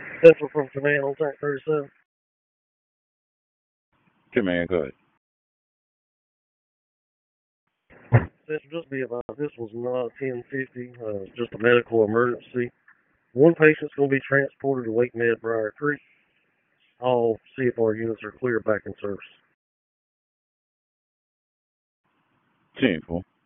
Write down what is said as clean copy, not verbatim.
Central from Command on Tank 37. Command, go ahead. This will just be about, this was not 1050, just a medical emergency. One patient's going to be transported to Wake Med Briar Creek. All CFR units are clear back in service. 10-4.